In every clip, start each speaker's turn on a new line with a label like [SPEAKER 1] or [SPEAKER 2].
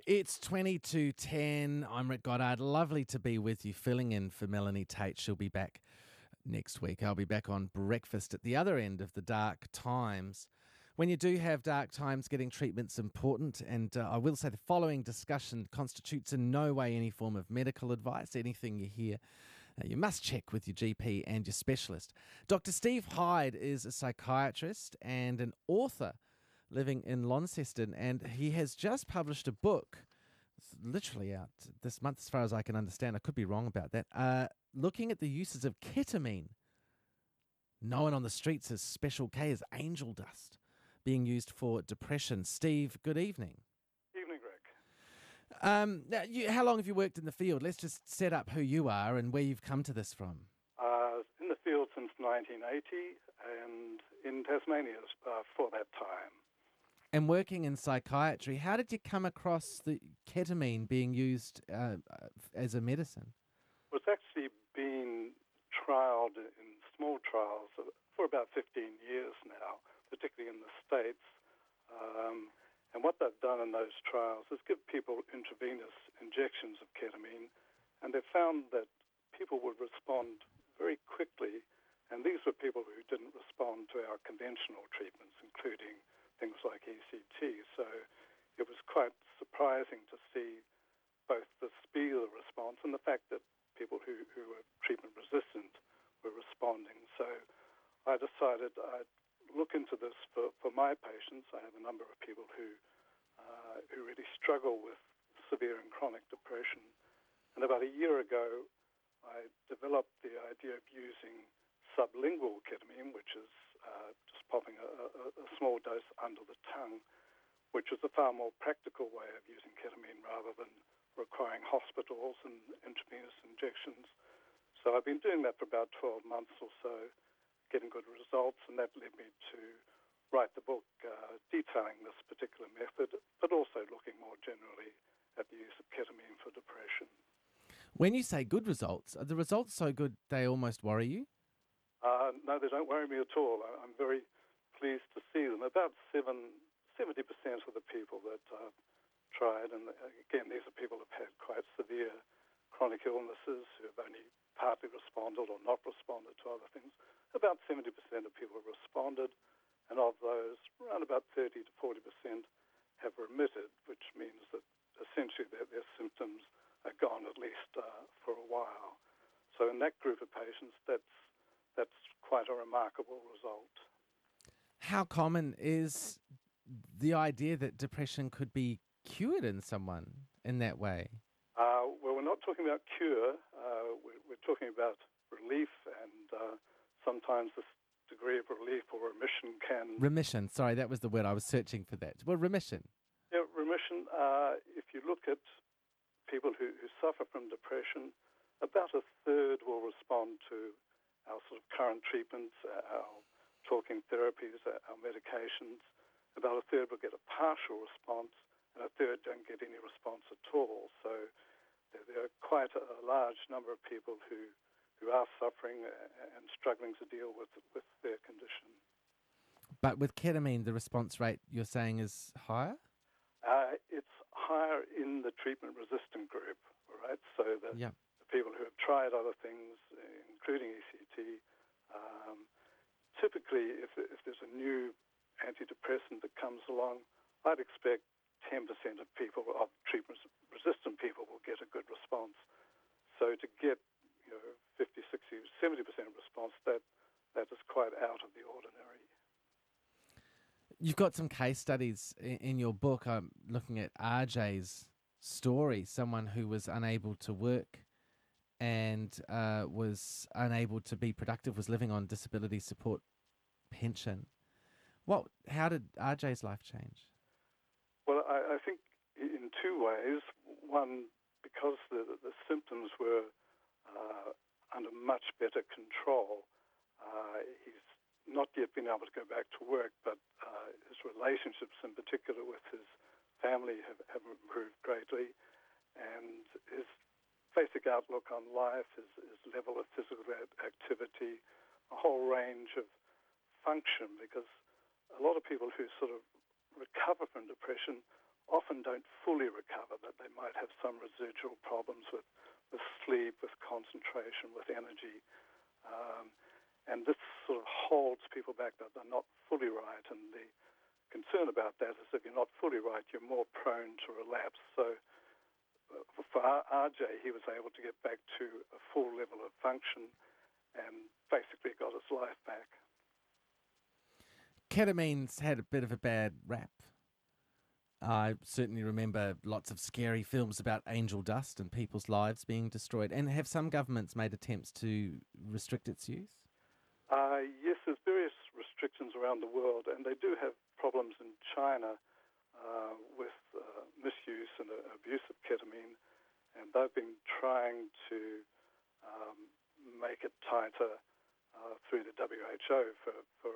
[SPEAKER 1] It's 20 to 10. I'm Rick Goddard. Lovely to be with you, filling in for Melanie Tate. She'll be back next week. I'll be back on breakfast at the other end of the dark times. When you do have dark times, getting treatment's important. And I will say the following discussion constitutes in no way any form of medical advice. Anything you hear, you must check with your GP and your specialist. Dr. Steve Hyde is a psychiatrist and an author living in Launceston, and he has just published a book. It's literally out this month, as far as I can understand. I could be wrong about that. Looking at the uses of ketamine, known on the streets as Special K, as angel dust, being used for depression. Steve, good evening.
[SPEAKER 2] Evening, Rick.
[SPEAKER 1] Now, how long have you worked in the field? Let's just set up who you are and where you've come to this from.
[SPEAKER 2] In the field since 1980 and in Tasmania for that time.
[SPEAKER 1] And working in psychiatry, how did you come across the ketamine being used as a medicine?
[SPEAKER 2] Well, it's actually been trialled in small trials for about 15 years now, particularly in the States. And what they've done in those trials is give people intravenous injections of ketamine, and they've found that people would respond very quickly, and these were people who didn't respond to our conventional treatments, including things like ECT. So it was quite surprising to see both the speed of the response and the fact that people who were treatment resistant were responding. So I decided I'd look into this for my patients. I have a number of people who really struggle with severe and chronic depression. And about a year ago, I developed the idea of using sublingual ketamine, which is just popping a small dose under the tongue, which is a far more practical way of using ketamine rather than requiring hospitals and intravenous injections. So I've been doing that for about 12 months or so, getting good results, and that led me to write the book detailing this particular method, but also looking more generally at the use of ketamine for depression.
[SPEAKER 1] When you say good results, are the results so good they almost worry you?
[SPEAKER 2] No, they don't worry me at all. I'm very pleased to see them. About 70% of the people that I've tried, and again, these are people who have had quite severe chronic illnesses who have only partly responded or not responded to other things. About 70% of people have responded, and of those, around about 30 to 40% have remitted, which means that essentially their symptoms are gone at least for a while. So in that group of patients, that's quite a remarkable result.
[SPEAKER 1] How common is the idea that depression could be cured in someone in that way?
[SPEAKER 2] Well, we're not talking about cure. We're talking about relief, and sometimes this degree of relief or remission can...
[SPEAKER 1] Remission, sorry, that was the word. I was searching for that. Well, remission.
[SPEAKER 2] Yeah, remission, if you look at people who suffer from depression, about a third will respond to our sort of current treatments, our talking therapies, our medications. About a third will get a partial response, and a third don't get any response at all. So there are quite a large number of people who are suffering and struggling to deal with their condition.
[SPEAKER 1] But with ketamine, the response rate you're saying is higher?
[SPEAKER 2] It's higher in the treatment-resistant group, all right? So the people who have tried other things, including ECT, typically if there's a new antidepressant that comes along, I'd expect 10% of people, of treatment-resistant people, will get a good response. So to get 50, 60, 70% response, that is quite out of the ordinary.
[SPEAKER 1] You've got some case studies in your book. I'm looking at RJ's story, someone who was unable to work and was unable to be productive, was living on disability support pension. How did RJ's life change?
[SPEAKER 2] Well, I think in two ways. One, because the symptoms were under much better control. He's not yet been able to go back to work, but his relationships in particular with his family have improved greatly, and his basic outlook on life, his level of physical activity, a whole range of function, because a lot of people who sort of recover from depression often don't fully recover, that they might have some residual problems with sleep, with concentration, with energy. And this sort of holds people back, that they're not fully right. And the concern about that is if you're not fully right, you're more prone to relapse. So for RJ, he was able to get back to a full level of function and basically got his life back.
[SPEAKER 1] Ketamine's had a bit of a bad rap. I certainly remember lots of scary films about angel dust and people's lives being destroyed. And have some governments made attempts to restrict its use?
[SPEAKER 2] Yes, there's various restrictions around the world, and they do have problems in China with misuse and abuse of ketamine, and they've been trying to make it tighter through the WHO for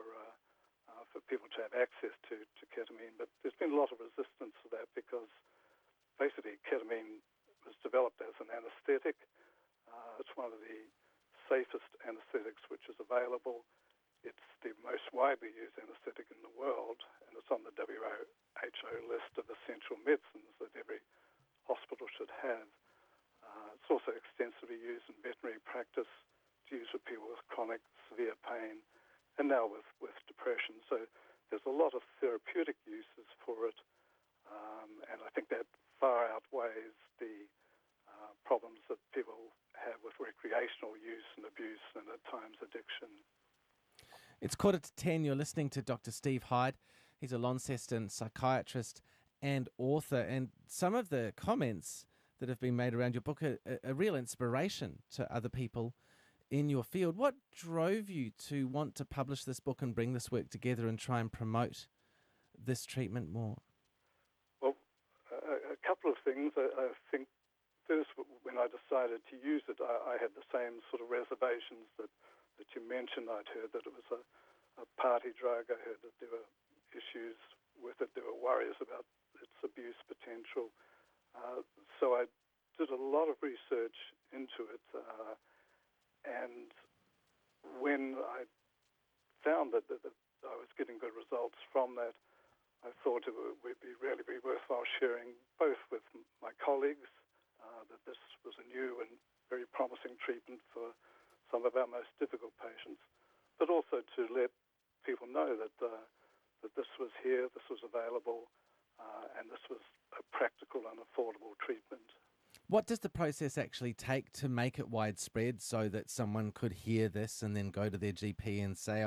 [SPEAKER 2] people to have access to ketamine. But there's been a lot of resistance to that because basically ketamine was developed as an anesthetic. It's one of the safest anesthetics which is available. It's the most widely used anesthetic in the world, and it's on the WHO list of essential medicines that every hospital should have. It's also extensively used in veterinary practice. It's used with people with chronic severe pain, and now with depression. So there's a lot of therapeutic uses for it, and I think that far outweighs the problems that people have with recreational use and abuse and at times addiction.
[SPEAKER 1] It's 10:15. You're listening to Dr. Steve Hyde. He's a Launceston psychiatrist and author, and some of the comments that have been made around your book are a real inspiration to other people in your field. What drove you to want to publish this book and bring this work together and try and promote this treatment more?
[SPEAKER 2] Well, a couple of things. I think first, when I decided to use it, I had the same sort of reservations that you mentioned. I'd heard that it was a party drug. I heard that there were issues with it. There were worries about its abuse potential. So I did a lot of research into it. And when I found that I was getting good results from that, I thought it would be really worthwhile sharing both with my colleagues that this was a new and very promising treatment for some of our most difficult patients, but also to let people know that this was here, this was available, and this was a practical and affordable treatment.
[SPEAKER 1] What does the process actually take to make it widespread so that someone could hear this and then go to their GP and say,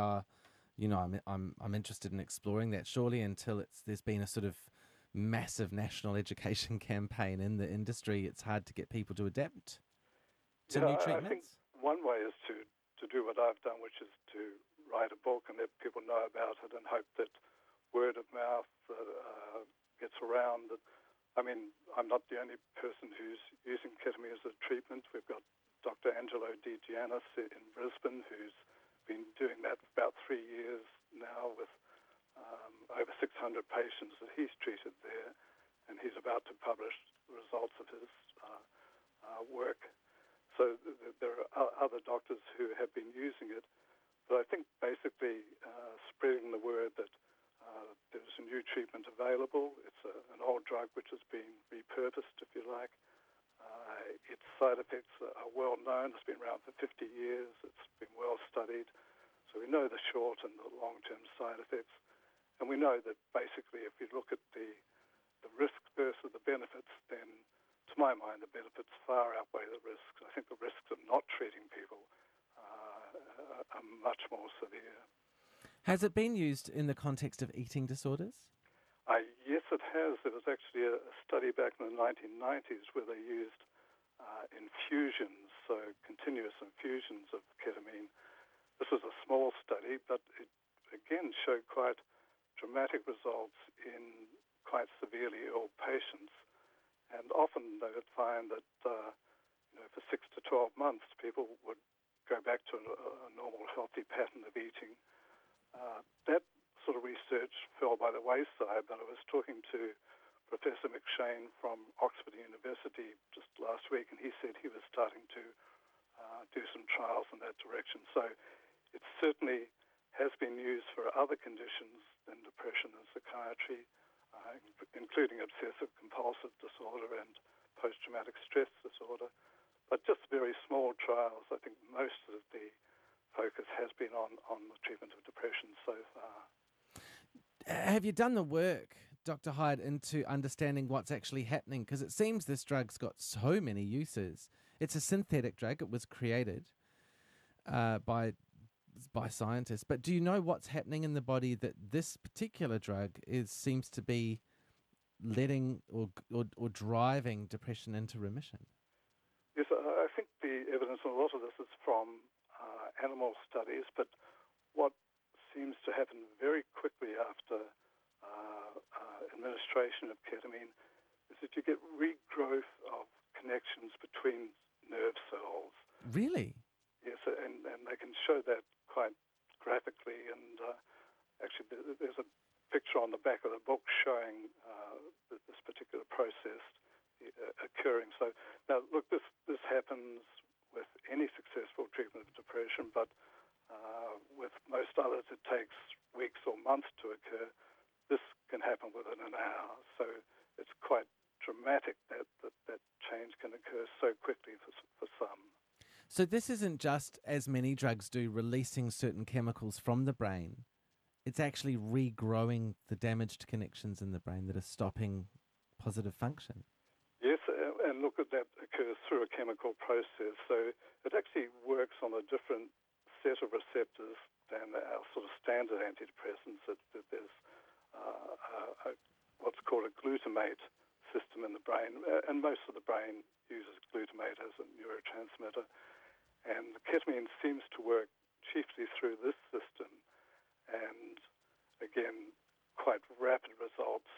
[SPEAKER 1] I'm interested in exploring that? Surely until there's been a sort of massive national education campaign in the industry, it's hard to get people to adapt to new treatments?
[SPEAKER 2] I think one way is to do what I've done, which is to write a book and let people know about it and hope that word of mouth gets around. I mean, I'm not the only person who's using ketamine as a treatment. We've got Dr. Angelo De Giannis in Brisbane, who's been doing that for about 3 years now with over 600 patients that he's treated there, and he's about to publish the results of his work. So there are other doctors who have been using it, but I think basically spreading the word that there's a new treatment available. It's an old drug which has been repurposed, if you like. Its side effects are well known. It's been around for 50 years. It's been well studied. So we know the short and the long-term side effects. And we know that basically if you look at the risk versus the benefits, then to my mind the benefits far outweigh the risks. I think the risks of not treating people are much more severe.
[SPEAKER 1] Has it been used in the context of eating disorders?
[SPEAKER 2] Yes, it has. There was actually a study back in the 1990s where they used infusions, so continuous infusions of ketamine. This was a small study, but it again showed quite dramatic results in quite severely ill patients. And often they would find that for 6 to 12 months, people would go back to a normal, healthy pattern of eating. That sort of research fell by the wayside, but I was talking to Professor McShane from Oxford University just last week, and he said he was starting to do some trials in that direction. So it certainly has been used for other conditions than depression and psychiatry. including obsessive compulsive disorder and post-traumatic stress disorder. But just very small trials. I think most of the focus has been on the treatment of depression so far.
[SPEAKER 1] Have you done the work, Dr. Hyde, into understanding what's actually happening? Because it seems this drug's got so many uses. It's a synthetic drug. It was created by scientists. But do you know what's happening in the body that this particular drug seems to be letting or driving depression into remission?
[SPEAKER 2] Yes, I think the evidence on a lot of this is from animal studies, but what seems to happen very quickly after administration of ketamine is that you get regrowth of connections between nerve cells.
[SPEAKER 1] Really?
[SPEAKER 2] Yes, and they can show that quite graphically. And actually, there's a picture on the back of the book showing this particular process occurring. So now, look, this happens with any successful treatment of depression, but with most others, it takes weeks or months to occur. This can happen within an hour. So it's quite dramatic that change can occur so quickly for some.
[SPEAKER 1] So this isn't just, as many drugs do, releasing certain chemicals from the brain. It's actually regrowing the damaged connections in the brain that are stopping positive function.
[SPEAKER 2] Yes, and look, that occurs through a chemical process. So it actually works on a different set of receptors than our sort of standard antidepressants. That there's what's called a glutamate system in the brain, and most of the brain uses glutamate as a neurotransmitter. And ketamine seems to work chiefly through this system, and again, quite rapid results,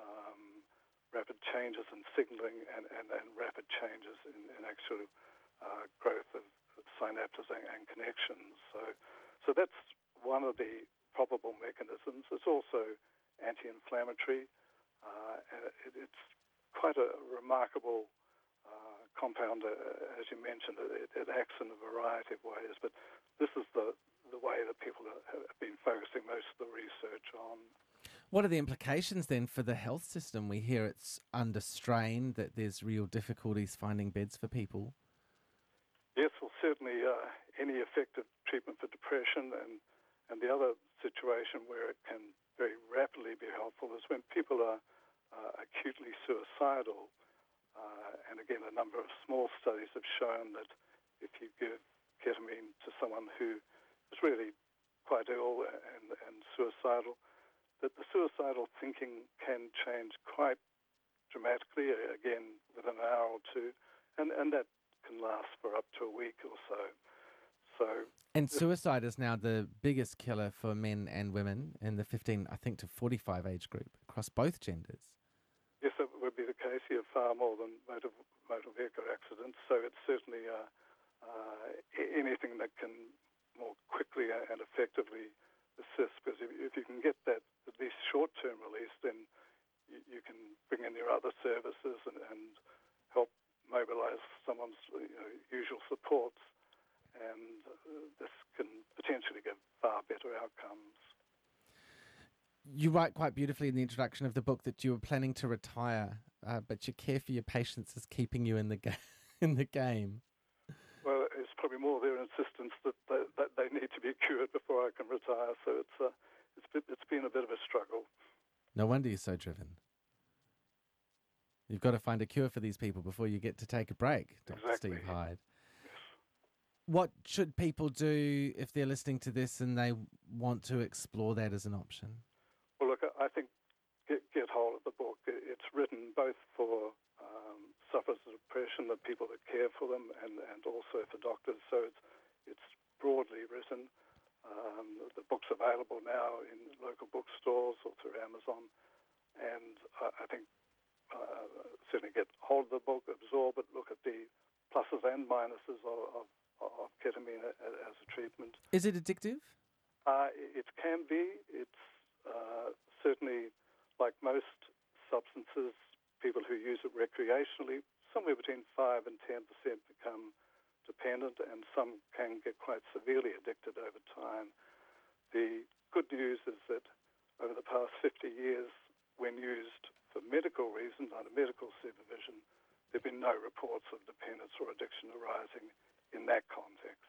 [SPEAKER 2] rapid changes in signaling, and rapid changes in actual growth of synapses and connections. So that's one of the probable mechanisms. It's also anti-inflammatory. It's quite a remarkable compound, as you mentioned. It acts in a variety of ways, but this is the way that people have been focusing most of the research on.
[SPEAKER 1] What are the implications then for the health system? We hear it's under strain, that there's real difficulties finding beds for people.
[SPEAKER 2] Yes, well, certainly any effective treatment for depression and the other situation where it can very rapidly be helpful is when people are acutely suicidal. And again, a number of small studies have shown that if you give ketamine to someone who is really quite ill and suicidal, that the suicidal thinking can change quite dramatically, again, within an hour or two, and that can last for up to a week or so.
[SPEAKER 1] And suicide is now the biggest killer for men and women in the 15, I think, to 45 age group across both genders.
[SPEAKER 2] Yes, it would be the case here, far more than motor vehicle accidents. So it's certainly anything that can more quickly and effectively assist, because if you can get that at least short-term release, then you can bring in your other services and help mobilize someone's usual supports, and this can potentially give far better outcomes.
[SPEAKER 1] You write quite beautifully in the introduction of the book that you were planning to retire, but your care for your patients is keeping you in the game.
[SPEAKER 2] Well, it's probably more their insistence that they need to be cured before I can retire. So it's been a bit of a struggle.
[SPEAKER 1] No wonder you're so driven. You've got to find a cure for these people before you get to take a break, Dr.
[SPEAKER 2] Exactly.
[SPEAKER 1] Steve Hyde.
[SPEAKER 2] Yes.
[SPEAKER 1] What should people do if they're listening to this and they want to explore that as an option?
[SPEAKER 2] Well, look, I think get hold of the book. It's written both for sufferers of depression, the people that care for them, and also for doctors. So it's broadly written. The book's available now in local bookstores or through Amazon. And I think certainly get hold of the book, absorb it, look at the pluses and minuses of ketamine as a treatment.
[SPEAKER 1] Is it addictive?
[SPEAKER 2] It can be. It's certainly, like most substances, people who use it recreationally, somewhere between 5 and 10% become dependent, and some can get quite severely addicted over time. The good news is that over the past 50 years, when used for medical reasons, under medical supervision, there have been no reports of dependence or addiction arising in that context.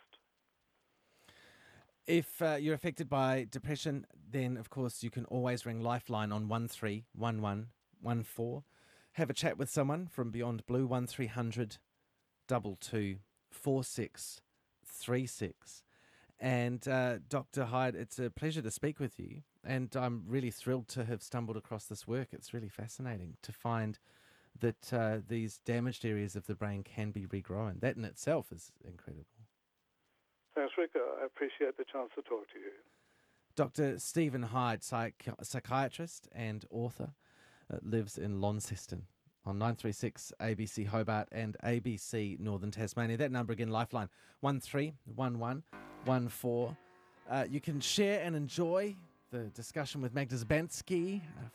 [SPEAKER 1] If you're affected by depression, then of course you can always ring Lifeline on 131114. Have a chat with someone from Beyond Blue, 1300 22 4636. And Dr. Hyde, it's a pleasure to speak with you. And I'm really thrilled to have stumbled across this work. It's really fascinating to find that these damaged areas of the brain can be regrown. That in itself is incredible.
[SPEAKER 2] Thanks, Rick. I appreciate the chance to talk to you.
[SPEAKER 1] Dr. Stephen Hyde, psychiatrist and author, lives in Launceston on 936 ABC Hobart and ABC Northern Tasmania. That number again, Lifeline, 131114. You can share and enjoy the discussion with Magda Zbanski